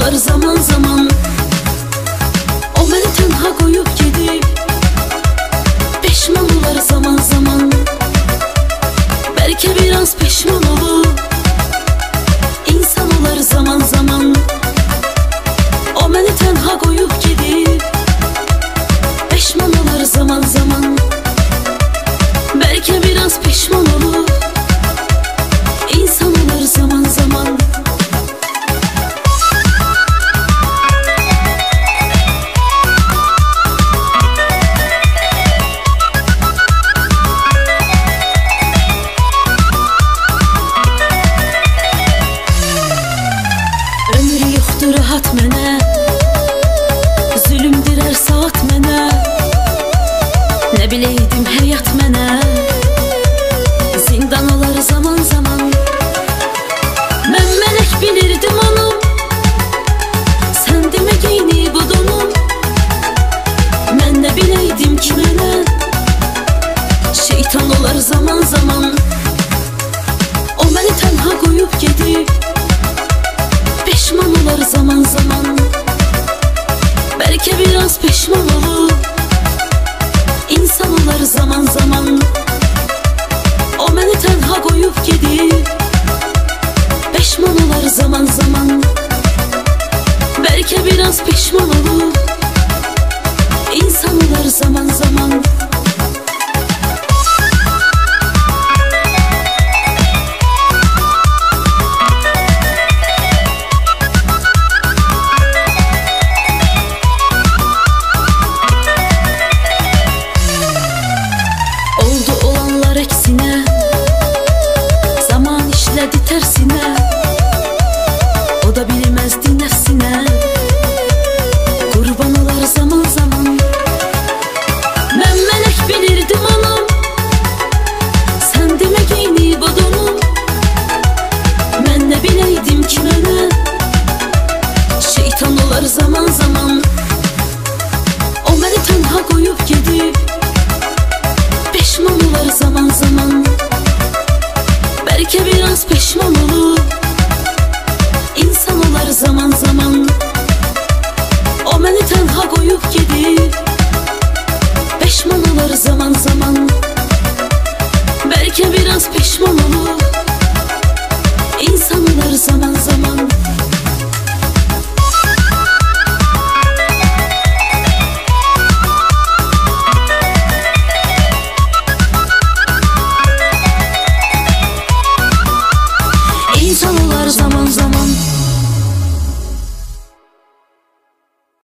olar zaman zaman. O məni tənha qoyub gedib, peşman olar zaman zaman. Bəlkə biraz peşman olub insan olar zaman zaman. O məni tənha qoyub gedib, peşman olar zaman zaman. Bəlkə biraz peşman olub insan olar zaman zaman. Ömür yoxdur rahat mənə, zülümdür hər saat mənə. Nə biləydim həyat mənə zindan olar zaman zaman. Mən mələk bilirdim onu, sən demə geyinib o donum. Mən nə biləydim ki mənə şeytan olar zaman zaman. O məni tənha qoyub gedib, peşman olar zaman zaman. Bəlkə biraz peşman olub insan olar zaman zaman. O məni tənha qoyub gedib, peşman olar zaman zaman. Bəlkə biraz peşman olub insan olar zaman zaman. Oldu olanlar əksinə, zaman işlədi tərsinə. O da bilməzdi nəfsinə, qurban olar zaman zaman. Mən mələk bilirdim onu, sən demə geyinib o donum. Mən nə biləydim ki mənə şeytan olar zaman zaman. O məni tənha qoyub gedib, peşman olar zaman zaman. Bəlkə biraz peşman olub insan olar zaman zaman. O məni tənha qoyub gedib, peşman olar zaman zaman.